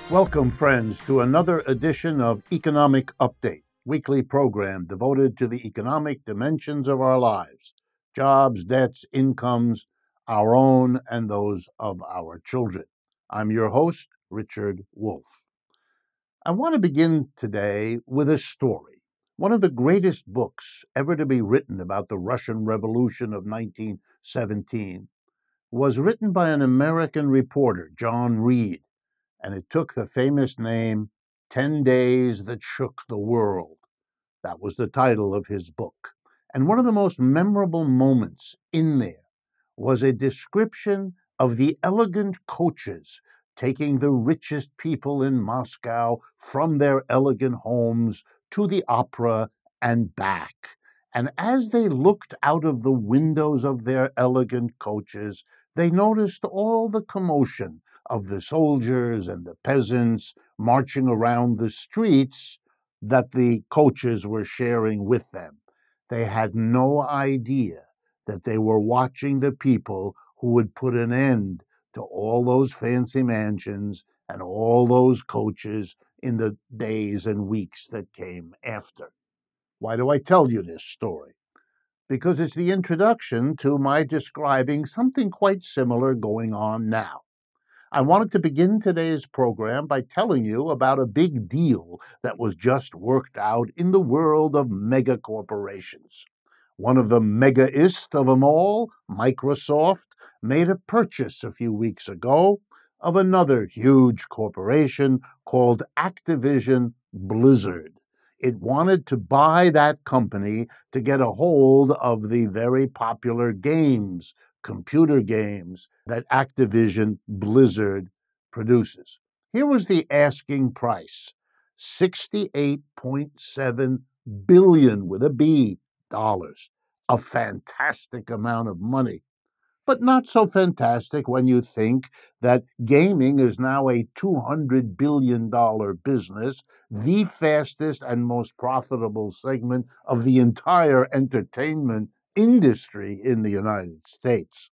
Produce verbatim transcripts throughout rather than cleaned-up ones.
Welcome, friends, to another edition of Economic Update, weekly program devoted to the economic dimensions of our lives, jobs, debts, incomes, our own and those of our children. I'm your host, Richard Wolff. I want to begin today with a story. One of the greatest books ever to be written about the Russian Revolution of nineteen seventeen was written by an American reporter, John Reed, and it took the famous name Ten Days That Shook the World. That was the title of his book. And one of the most memorable moments in there was a description of the elegant coaches taking the richest people in Moscow from their elegant homes to the opera and back. And as they looked out of the windows of their elegant coaches, they noticed all the commotion of the soldiers and the peasants marching around the streets that the coaches were sharing with them. They had no idea that they were watching the people who would put an end to all those fancy mansions and all those coaches in the days and weeks that came after. Why do I tell you this story? Because it's the introduction to my describing something quite similar going on now. I wanted to begin today's program by telling you about a big deal that was just worked out in the world of mega corporations. One of the megaist of them all, Microsoft, made a purchase a few weeks ago of another huge corporation called Activision Blizzard. It wanted to buy that company to get a hold of the very popular games, computer games, that Activision Blizzard produces. Here was the asking price, sixty-eight point seven billion with a B dollars. A fantastic amount of money, but not so fantastic when you think that gaming is now a two hundred billion dollars business, the fastest and most profitable segment of the entire entertainment industry in the United States.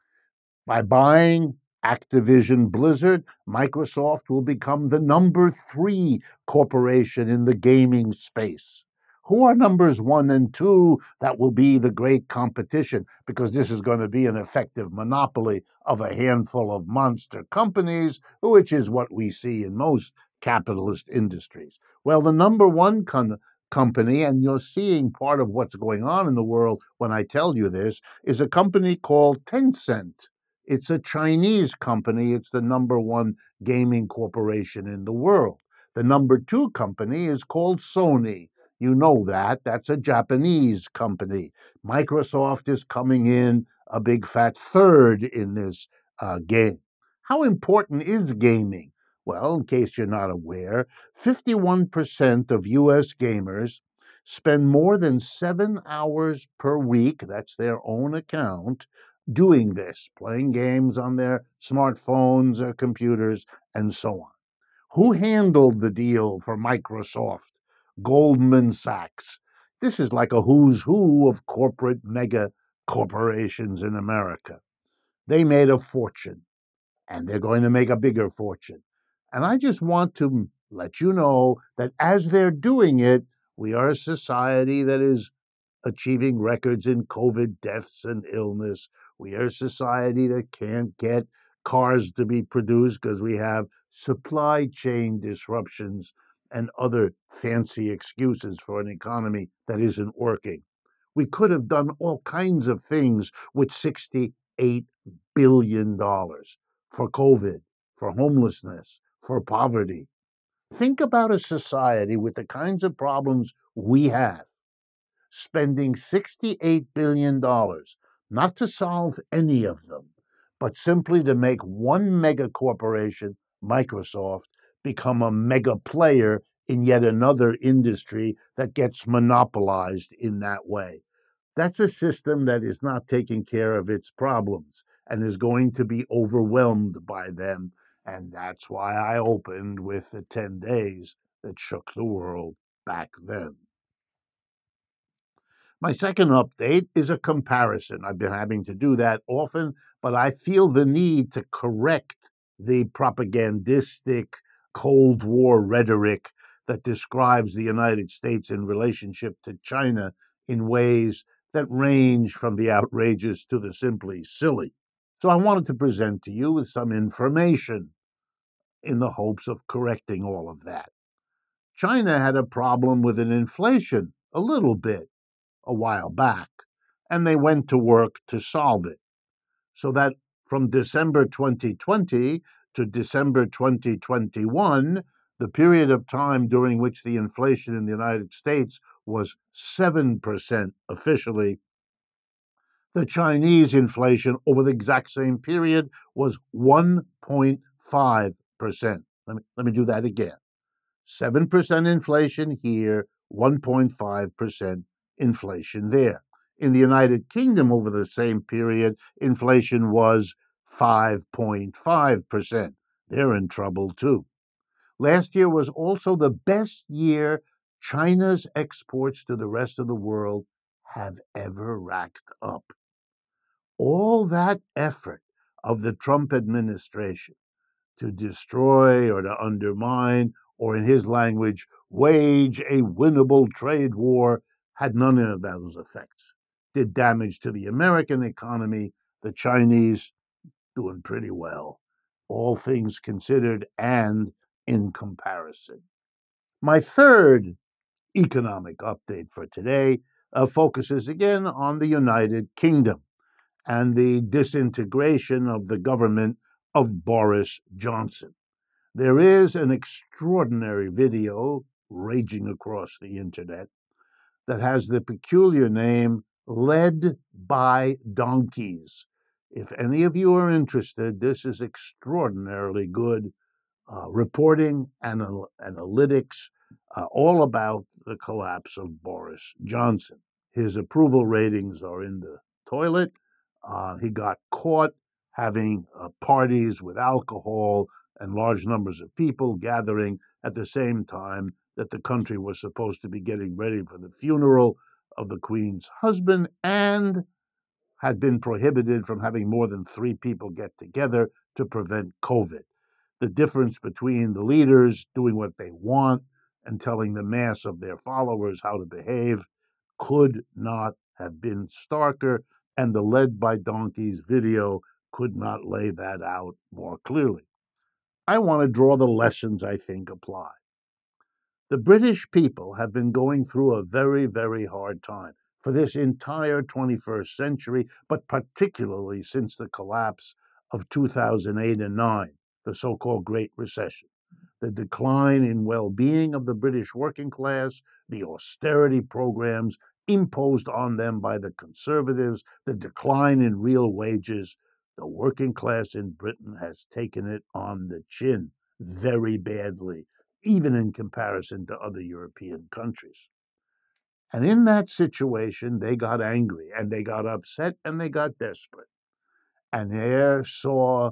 By buying Activision Blizzard, Microsoft will become the number three corporation in the gaming space. Who are numbers one and two? That will be the great competition, because this is going to be an effective monopoly of a handful of monster companies, which is what we see in most capitalist industries. Well, the number one con- company, and you're seeing part of what's going on in the world when I tell you this, is a company called Tencent. It's a Chinese company. It's the number one gaming corporation in the world. The number two company is called Sony. You know that. That's a Japanese company. Microsoft is coming in a big fat third in this uh, game. How important is gaming? Well, in case you're not aware, fifty-one percent of U S gamers spend more than seven hours per week, that's their own account, doing this, playing games on their smartphones or computers, and so on. Who handled the deal for Microsoft? Goldman Sachs. This is like a who's who of corporate mega corporations in America. They made a fortune, and they're going to make a bigger fortune. And I just want to let you know that as they're doing it, we are a society that is achieving records in COVID deaths and illness. We are a society that can't get cars to be produced because we have supply chain disruptions and other fancy excuses for an economy that isn't working. We could have done all kinds of things with sixty-eight billion dollars for COVID, for homelessness, for poverty. Think about a society with the kinds of problems we have, spending sixty-eight billion dollars, not to solve any of them, but simply to make one mega corporation, Microsoft, become a mega player in yet another industry that gets monopolized in that way. That's a system that is not taking care of its problems and is going to be overwhelmed by them. And that's why I opened with the ten days that shook the world back then. My second update is a comparison. I've been having to do that often, but I feel the need to correct the propagandistic Cold War rhetoric that describes the United States in relationship to China in ways that range from the outrageous to the simply silly. So I wanted to present to you with some information in the hopes of correcting all of that. China had a problem with an inflation a little bit a while back, and they went to work to solve it. So that from December twenty twenty to December twenty twenty-one, the period of time during which the inflation in the United States was seven percent officially, the Chinese inflation over the exact same period was one point five percent. Let me, let me do that again. seven percent inflation here, one point five percent inflation there. In the United Kingdom over the same period, inflation was five point five percent. They're in trouble too. Last year was also the best year China's exports to the rest of the world have ever racked up. All that effort of the Trump administration to destroy or to undermine, or in his language, wage a winnable trade war, had none of those effects. Did damage to the American economy, the Chinese doing pretty well, all things considered and in comparison. My third economic update for today uh, focuses again on the United Kingdom and the disintegration of the government of Boris Johnson. There is an extraordinary video raging across the internet that has the peculiar name Led by Donkeys. If any of you are interested, this is extraordinarily good uh, reporting, anal- analytics, uh, all about the collapse of Boris Johnson. His approval ratings are in the toilet. Uh, he got caught having uh, parties with alcohol and large numbers of people gathering at the same time that the country was supposed to be getting ready for the funeral of the Queen's husband, and had been prohibited from having more than three people get together to prevent COVID. The difference between the leaders doing what they want and telling the mass of their followers how to behave could not have been starker, and the Led by Donkeys video could not lay that out more clearly. I want to draw the lessons I think apply. The British people have been going through a very, very hard time for this entire twenty-first century, but particularly since the collapse of two thousand eight and nine, the so-called Great Recession. The decline in well-being of the British working class, the austerity programs imposed on them by the Conservatives, the decline in real wages. The working class in Britain has taken it on the chin very badly, even in comparison to other European countries. And in that situation, they got angry and they got upset and they got desperate. And there saw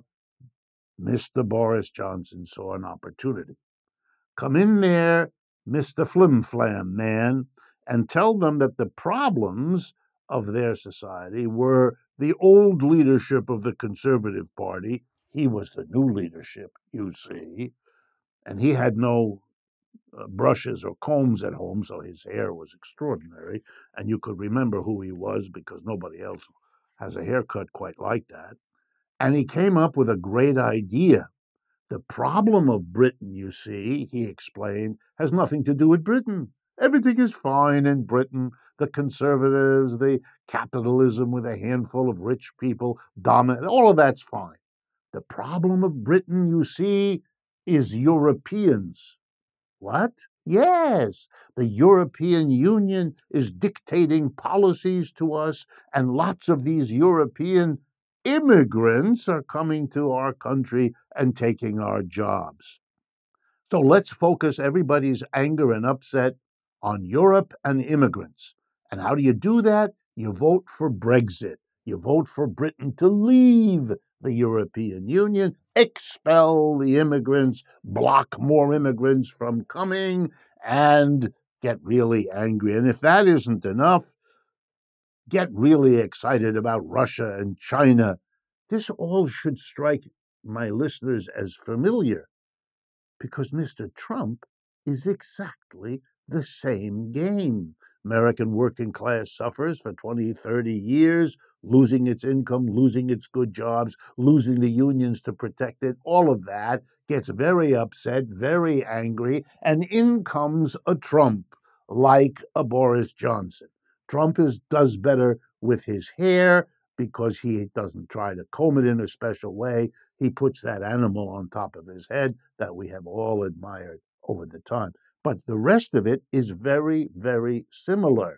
Mister Boris Johnson saw an opportunity. Come in there, Mister Flim Flam man, and tell them that the problems of their society were the old leadership of the Conservative Party. He was the new leadership, you see, and he had no uh, brushes or combs at home, so his hair was extraordinary, and you could remember who he was because nobody else has a haircut quite like that. And he came up with a great idea. The problem of Britain, you see, he explained, has nothing to do with Britain. Everything is fine in Britain. The Conservatives, the capitalism with a handful of rich people, dominant, all of that's fine. The problem of Britain, you see, is Europeans. What? Yes, the European Union is dictating policies to us, and lots of these European immigrants are coming to our country and taking our jobs. So let's focus everybody's anger and upset on Europe and immigrants. And how do you do that? You vote for Brexit. You vote for Britain to leave the European Union, expel the immigrants, block more immigrants from coming, and get really angry. And if that isn't enough, get really excited about Russia and China. This all should strike my listeners as familiar. because Mister Trump is exactly the same game. American working class suffers for twenty, thirty years, losing its income, losing its good jobs, losing the unions to protect it. All of that gets very upset, very angry, and in comes a Trump like a Boris Johnson. Trump is, does better with his hair because he doesn't try to comb it in a special way. He puts that animal on top of his head that we have all admired over the time. But the rest of it is very, very similar.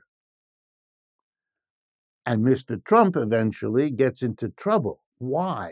And Mister Trump eventually gets into trouble. Why?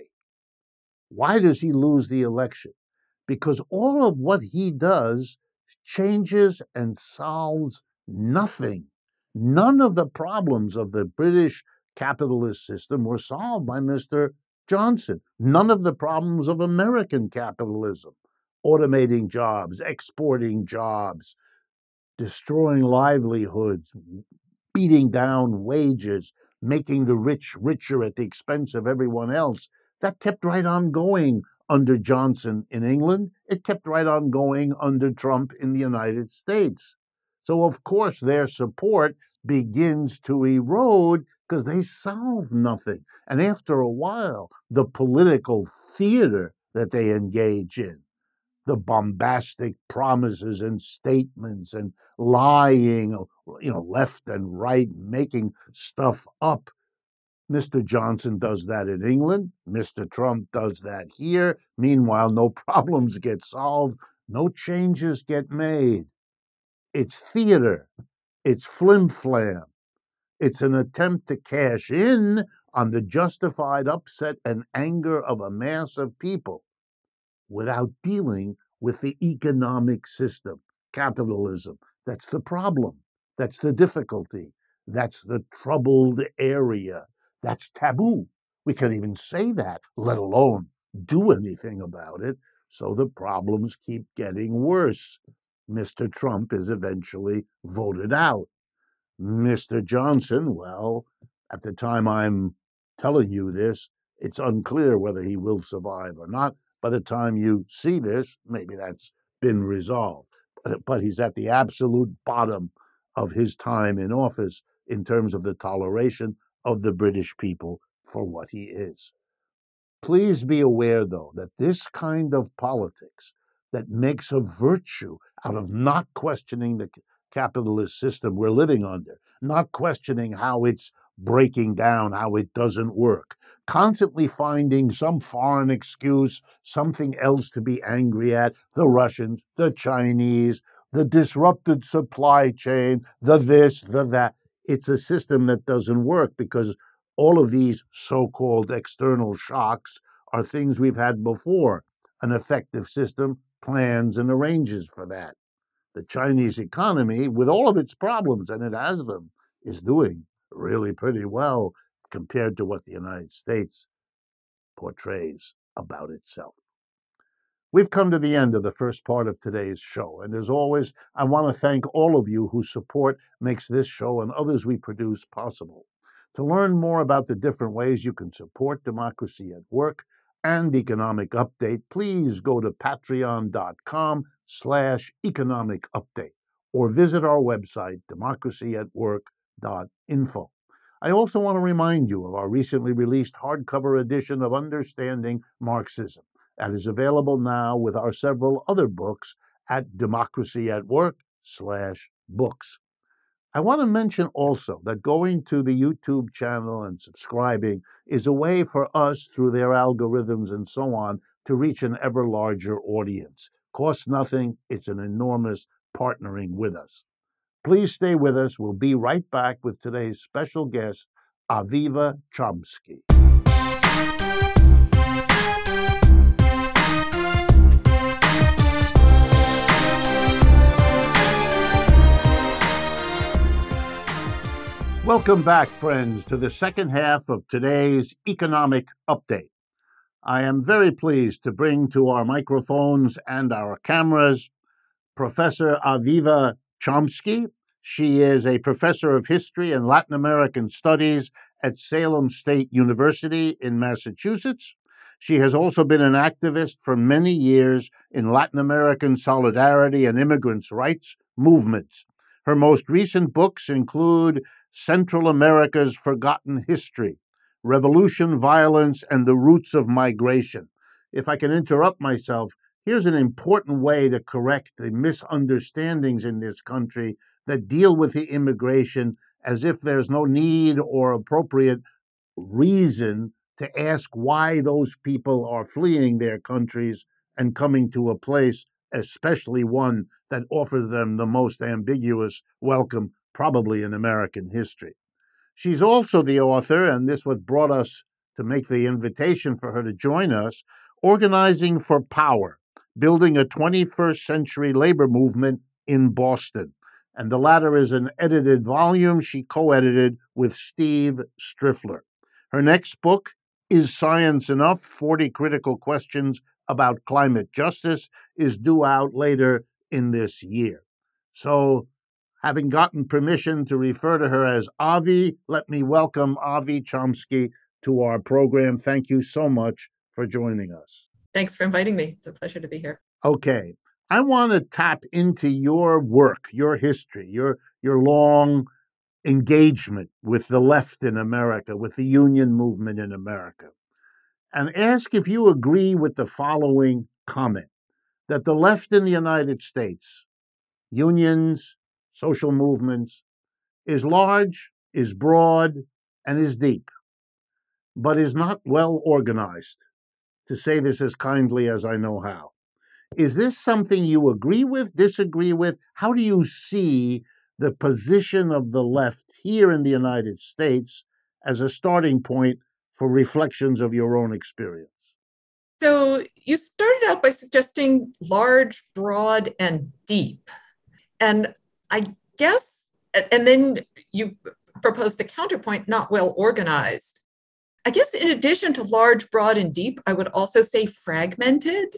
Why does he lose the election? Because all of what he does changes and solves nothing. None of the problems of the British capitalist system were solved by Mister Johnson. None of the problems of American capitalism, automating jobs, exporting jobs, destroying livelihoods, beating down wages, making the rich richer at the expense of everyone else. That kept right on going under Johnson in England. It kept right on going under Trump in the United States. So, of course, their support begins to erode because they solve nothing. And after a while, the political theater that they engage in, the bombastic promises and statements and lying, you know, left and right, making stuff up. Mister Johnson does that in England. Mister Trump does that here. Meanwhile, no problems get solved. No changes get made. It's theater. It's flim-flam. It's an attempt to cash in on the justified upset and anger of a mass of people without dealing with the economic system, capitalism. That's the problem. That's the difficulty. That's the troubled area. That's taboo. We can't even say that, let alone do anything about it. So the problems keep getting worse. Mister Trump is eventually voted out. Mister Johnson, well, at the time I'm telling you this, it's unclear whether he will survive or not. By the time you see this, maybe that's been resolved. But, but he's at the absolute bottom of his time in office in terms of the toleration of the British people for what he is. Please be aware, though, that this kind of politics that makes a virtue out of not questioning the capitalist system we're living under, not questioning how it's breaking down, how it doesn't work, constantly finding some foreign excuse, something else to be angry at, the Russians, the Chinese, the disrupted supply chain, the this, the that. It's a system that doesn't work because all of these so-called external shocks are things we've had before. An effective system plans and arranges for that. The Chinese economy, with all of its problems, and it has them, is doing really pretty well compared to what the United States portrays about itself. We've come to the end of the first part of today's show, and as always, I want to thank all of you whose support makes this show and others we produce possible. To learn more about the different ways you can support Democracy at Work and Economic Update, please go to patreon.com slash economic update or visit our website, democracy at work dot info. I also want to remind you of our recently released hardcover edition of Understanding Marxism that is available now with our several other books at democracy at work slash books. I want to mention also that going to the YouTube channel and subscribing is a way for us, through their algorithms and so on, to reach an ever larger audience. Costs nothing. It's an enormous partnering with us. Please stay with us. We'll be right back with today's special guest, Aviva Chomsky. Welcome back, friends, to the second half of today's Economic Update. I am very pleased to bring to our microphones and our cameras Professor Aviva Chomsky. She is a professor of history and Latin American studies at Salem State University in Massachusetts. She has also been an activist for many years in Latin American solidarity and immigrants' rights movements. Her most recent books include Central America's Forgotten History, Revolution, Violence, and the Roots of Migration. If I can interrupt myself, here's an important way to correct the misunderstandings in this country that deal with the immigration as if there's no need or appropriate reason to ask why those people are fleeing their countries and coming to a place, especially one that offers them the most ambiguous welcome, probably in American history. She's also the author, and this what brought us to make the invitation for her to join us, Organizing for Power, Building a twenty-first Century Labor Movement in Boston. And the latter is an edited volume she co-edited with Steve Striffler. Her next book, Is Science Enough? forty Critical Questions About Climate Justice, is due out later in this year. So, having gotten permission to refer to her as Avi, let me welcome Avi Chomsky to our program. Thank you so much for joining us. Thanks for inviting me. It's a pleasure to be here. Okay. I want to tap into your work, your history, your your long engagement with the left in America, with the union movement in America, and ask if you agree with the following comment, that the left in the United States, unions, social movements, is large, is broad, and is deep, but is not well organized, to say this as kindly as I know how. Is this something you agree with, disagree with? How do you see the position of the left here in the United States as a starting point for reflections of your own experience? So you started out by suggesting large, broad, and deep. And I guess, and then you proposed the counterpoint, not well organized. I guess in addition to large, broad, and deep, I would also say fragmented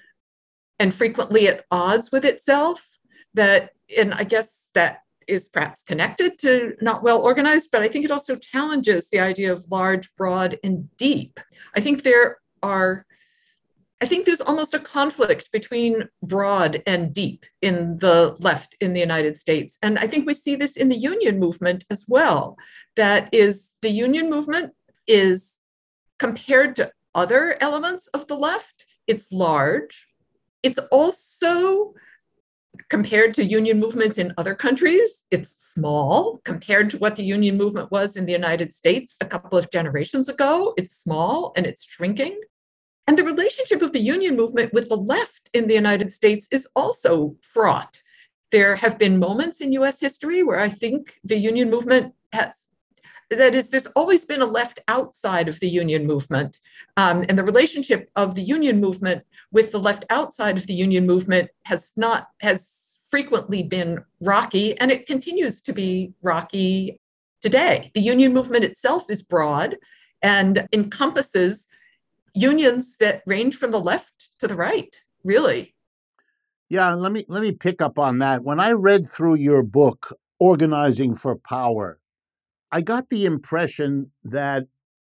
and frequently at odds with itself. That, and I guess that is perhaps connected to not well organized, but I think it also challenges the idea of large, broad, and deep. I think there are, I think there's almost a conflict between broad and deep in the left in the United States. And I think we see this in the union movement as well. That is, the union movement is, compared to other elements of the left, it's large. It's also, compared to union movements in other countries, it's small. Compared to what the union movement was in the United States a couple of generations ago, it's small and it's shrinking. And the relationship of the union movement with the left in the United States is also fraught. There have been moments in U S history where I think the union movement has, that is, there's always been a left outside of the union movement. Um, and the relationship of the union movement with the left outside of the union movement has not, has frequently been rocky, and it continues to be rocky today. The union movement itself is broad and encompasses unions that range from the left to the right, really. Yeah, let me let me pick up on that. When I read through your book, Organizing for Power, I got the impression that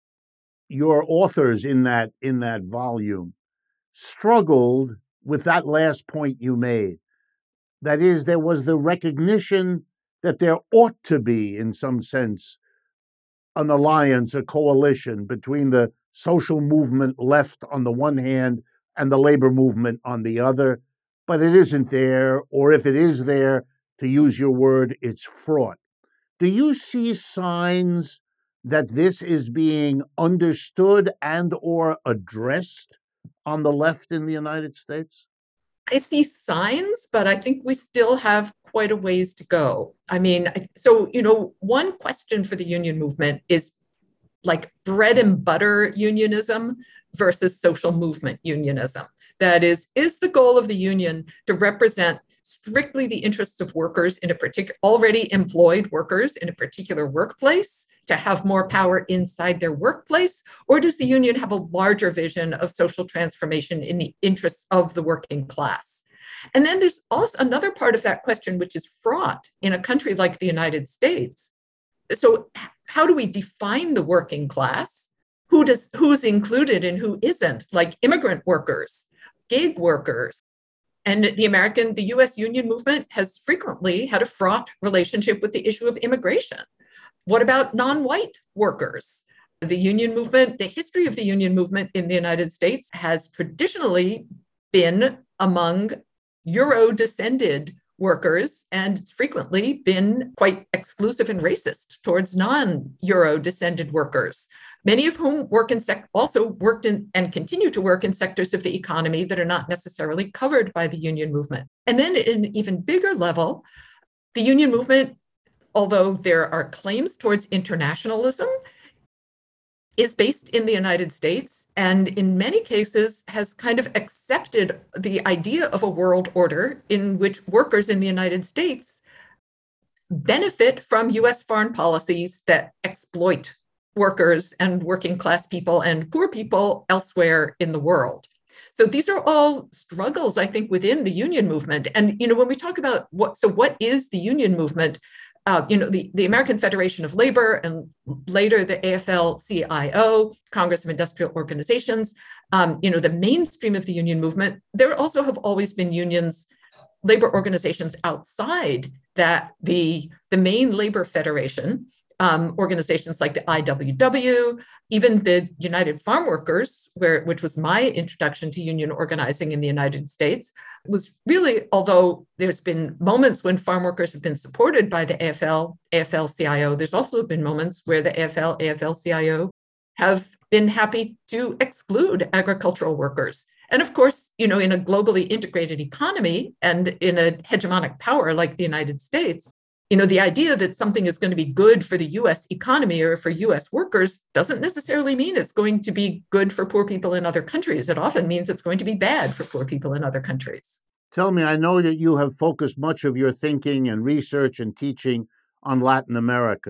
your authors in that in that volume struggled with that last point you made. That is, there was the recognition that there ought to be, in some sense, an alliance, a coalition between the social movement left on the one hand and the labor movement on the other, but it isn't there, or if it is there, to use your word, it's fraught. Do you see signs that this is being understood and or addressed on the left in the United States? I see signs, but I think we still have quite a ways to go. I mean, so, you know, one question for the union movement is like bread and butter unionism versus social movement unionism. That is, is the goal of the union to represent strictly the interests of workers in a particular, already employed workers in a particular workplace, to have more power inside their workplace? Or does the union have a larger vision of social transformation in the interests of the working class? And then there's also another part of that question, which is fraught in a country like the United States. So how do we define the working class? Who who does who's included and who isn't, like immigrant workers, gig workers. And the American, the U S union movement has frequently had a fraught relationship with the issue of immigration. What about non-white workers? The union movement, the history of the union movement in the United States has traditionally been among Euro-descended workers, and it's frequently been quite exclusive and racist towards non-Euro descended workers, many of whom work in sec- also worked in and continue to work in sectors of the economy that are not necessarily covered by the union movement. And then at an even bigger level, the union movement, although there are claims towards internationalism, is based in the United States, and in many cases has kind of accepted the idea of a world order in which workers in the United States benefit from U S foreign policies that exploit workers and working class people and poor people elsewhere in the world. So these are all struggles, I think, within the union movement. And, you know, when we talk about what, so what is the union movement? Uh, you know, the, the American Federation of Labor and later the A F L C I O, Congress of Industrial Organizations, um, you know, the mainstream of the union movement, there also have always been unions, labor organizations outside that, the, the main labor federation, um, organizations like the I W W, even the United Farm Workers, where, which was my introduction to union organizing in the United States, was really, although there's been moments when farm workers have been supported by the A F L, A F L C I O, there's also been moments where the A F L, A F L C I O have been happy to exclude agricultural workers. And of course, you know, in a globally integrated economy and in a hegemonic power like the United States, you know, the idea that something is going to be good for the U S economy or for U S workers doesn't necessarily mean it's going to be good for poor people in other countries. It often means it's going to be bad for poor people in other countries. Tell me, I know that you have focused much of your thinking and research and teaching on Latin America.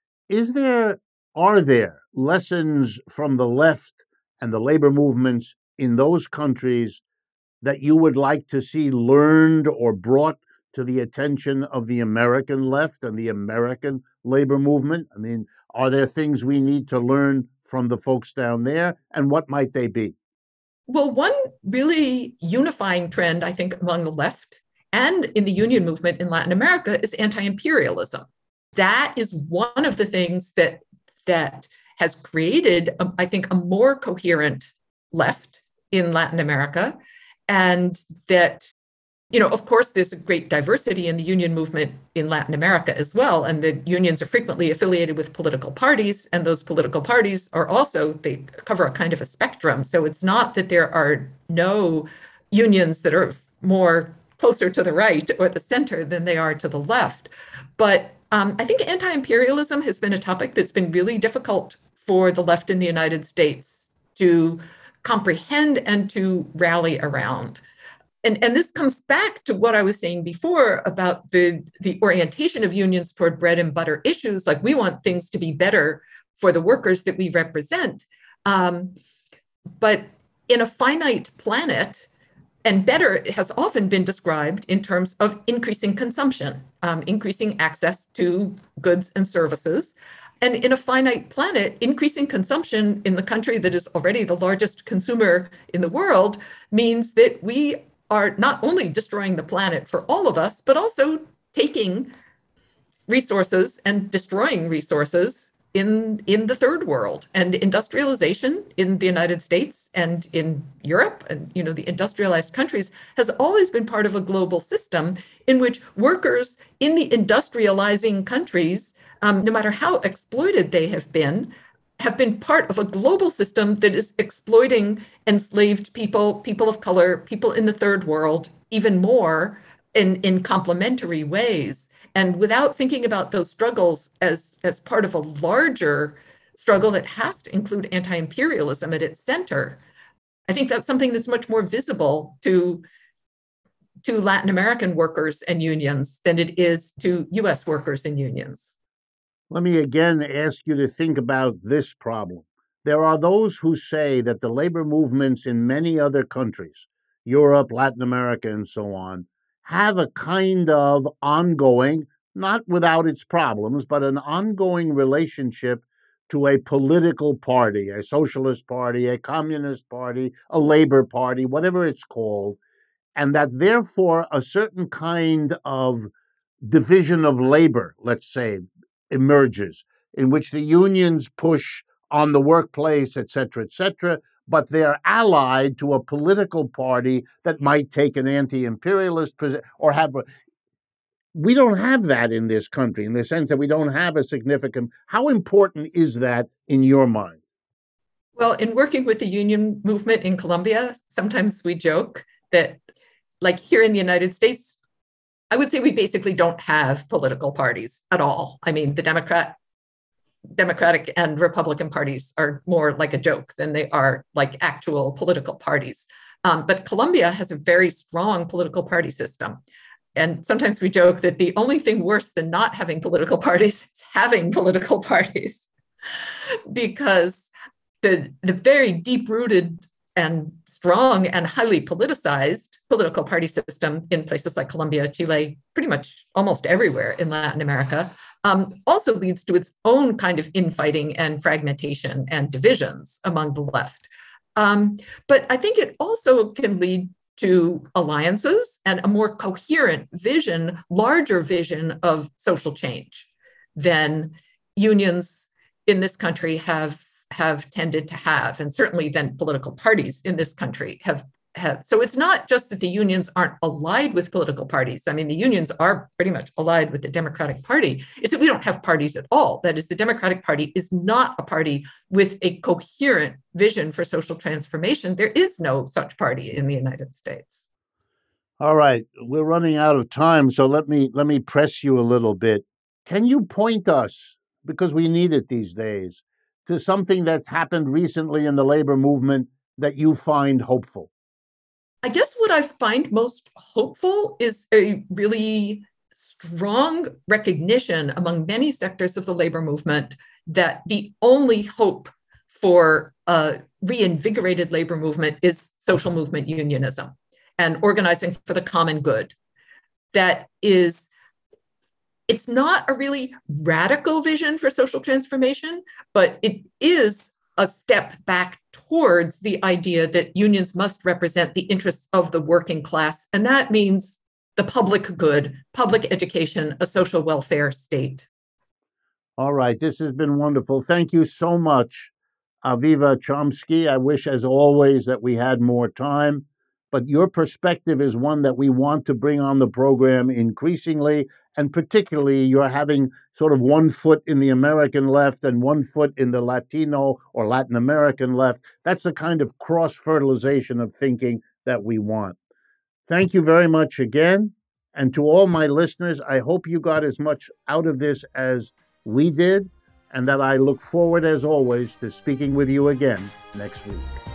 Is there, are there lessons from the left and the labor movements in those countries that you would like to see learned or brought to the attention of the American left and the American labor movement? I mean, are there things we need to learn from the folks down there, and what might they be? Well, one really unifying trend, I think, among the left and in the union movement in Latin America is anti-imperialism. That is one of the things that, that has created, a, I think, a more coherent left in Latin America, and that, you know, of course, there's a great diversity in the union movement in Latin America as well. And the unions are frequently affiliated with political parties. And those political parties are also, they cover a kind of a spectrum. So it's not that there are no unions that are more closer to the right or the center than they are to the left. But um, I think anti-imperialism has been a topic that's been really difficult for the left in the United States to comprehend and to rally around. And, and this comes back to what I was saying before about the, the orientation of unions toward bread and butter issues, like we want things to be better for the workers that we represent. Um, but in a finite planet, and better has often been described in terms of increasing consumption, um, increasing access to goods and services. And in a finite planet, increasing consumption in the country that is already the largest consumer in the world means that we are not only destroying the planet for all of us, but also taking resources and destroying resources in, in the third world. And industrialization in the United States and in Europe and, you know, the industrialized countries has always been part of a global system in which workers in the industrializing countries, um, no matter how exploited they have been, have been part of a global system that is exploiting enslaved people, people of color, people in the third world, even more in, in complementary ways. And without thinking about those struggles as, as part of a larger struggle that has to include anti-imperialism at its center, I think that's something that's much more visible to, to Latin American workers and unions than it is to U S workers and unions. Let me again ask you to think about this problem. There are those who say that the labor movements in many other countries, Europe, Latin America, and so on, have a kind of ongoing, not without its problems, but an ongoing relationship to a political party, a socialist party, a communist party, a labor party, whatever it's called, and that therefore a certain kind of division of labor, let's say, emerges, in which the unions push on the workplace, et cetera, et cetera, but they're allied to a political party that might take an anti-imperialist position or have a, we don't have that in this country, in the sense that we don't have a significant. How important is that in your mind? Well, in working with the union movement in Colombia, sometimes we joke that, like here in the United States, I would say we basically don't have political parties at all. I mean, the Democrat, Democratic and Republican parties are more like a joke than they are like actual political parties. Um, but Colombia has a very strong political party system. And sometimes we joke that the only thing worse than not having political parties is having political parties, because the, the very deep-rooted and strong and highly politicized political party system in places like Colombia, Chile, pretty much almost everywhere in Latin America, um, also leads to its own kind of infighting and fragmentation and divisions among the left. Um, but I think it also can lead to alliances and a more coherent vision, larger vision of social change than unions in this country have, have tended to have, and certainly than political parties in this country have, have. So it's not just that the unions aren't allied with political parties. I mean, the unions are pretty much allied with the Democratic Party. It's that we don't have parties at all. That is, the Democratic Party is not a party with a coherent vision for social transformation. There is no such party in the United States. All right, we're running out of time, so let me let me press you a little bit. Can you point us, because we need it these days, to something that's happened recently in the labor movement that you find hopeful? I guess what I find most hopeful is a really strong recognition among many sectors of the labor movement that the only hope for a reinvigorated labor movement is social movement unionism and organizing for the common good. That is, it's not a really radical vision for social transformation, but it is a step back towards the idea that unions must represent the interests of the working class. And that means the public good, public education, a social welfare state. All right, this has been wonderful. Thank you so much, Aviva Chomsky. I wish, as always, that we had more time, but your perspective is one that we want to bring on the program increasingly, and particularly you're having sort of one foot in the American left and one foot in the Latino or Latin American left. That's the kind of cross-fertilization of thinking that we want. Thank you very much again. And to all my listeners, I hope you got as much out of this as we did, and that I look forward, as always, to speaking with you again next week.